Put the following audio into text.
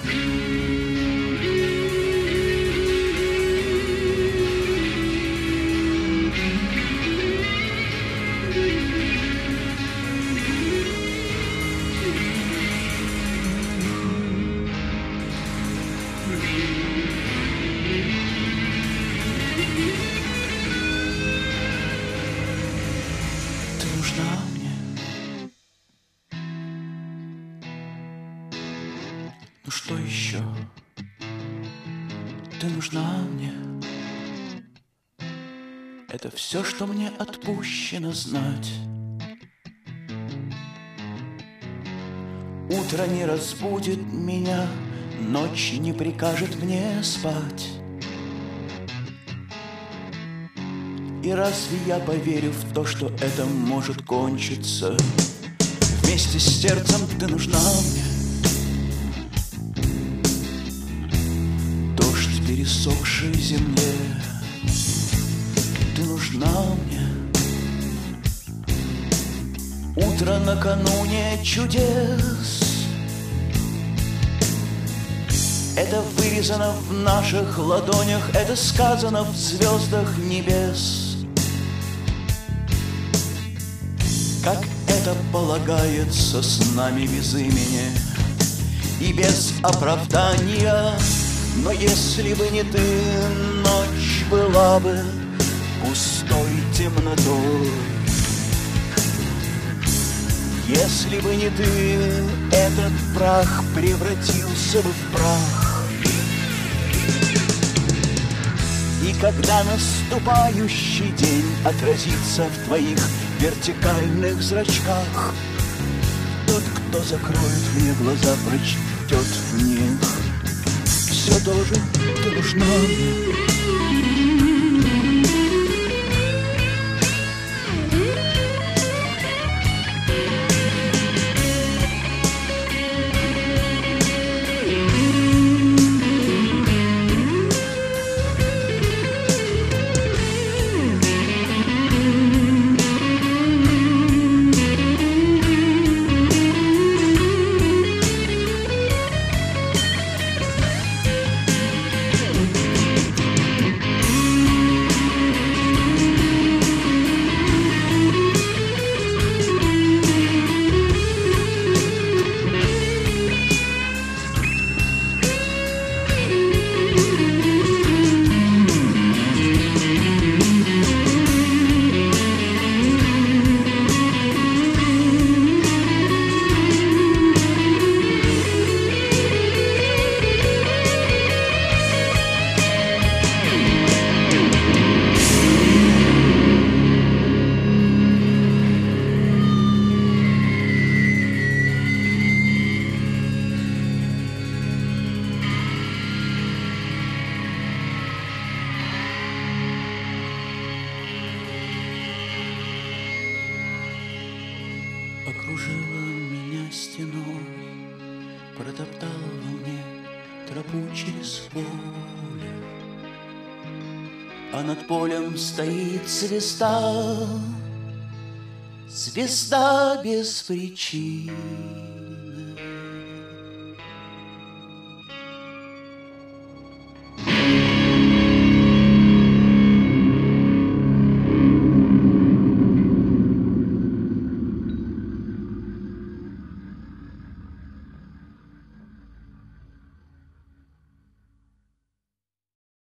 Ну что еще? Ты нужна мне. Это все, что мне отпущено знать. Утро не разбудит меня, ночь не прикажет мне спать. И разве я поверю в то, что это может кончиться? Вместе с сердцем ты нужна мне. Дождь в пересохшей земле, ты нужна мне. Утро накануне чудес, это вырезано в наших ладонях, это сказано в звездах небес. Как это полагается с нами без имени и без оправдания. Но если бы не ты, ночь была бы пустой темнотой. Если бы не ты, этот прах превратился бы в прах. И когда наступающий день отразится в твоих вертикальных зрачках, тот, кто закроет мне глаза, прочтет в них все то же, ты нужна мне. Окружила меня стеной, протоптала во мне тропу через поле. А над полем стоит звезда, звезда без причин.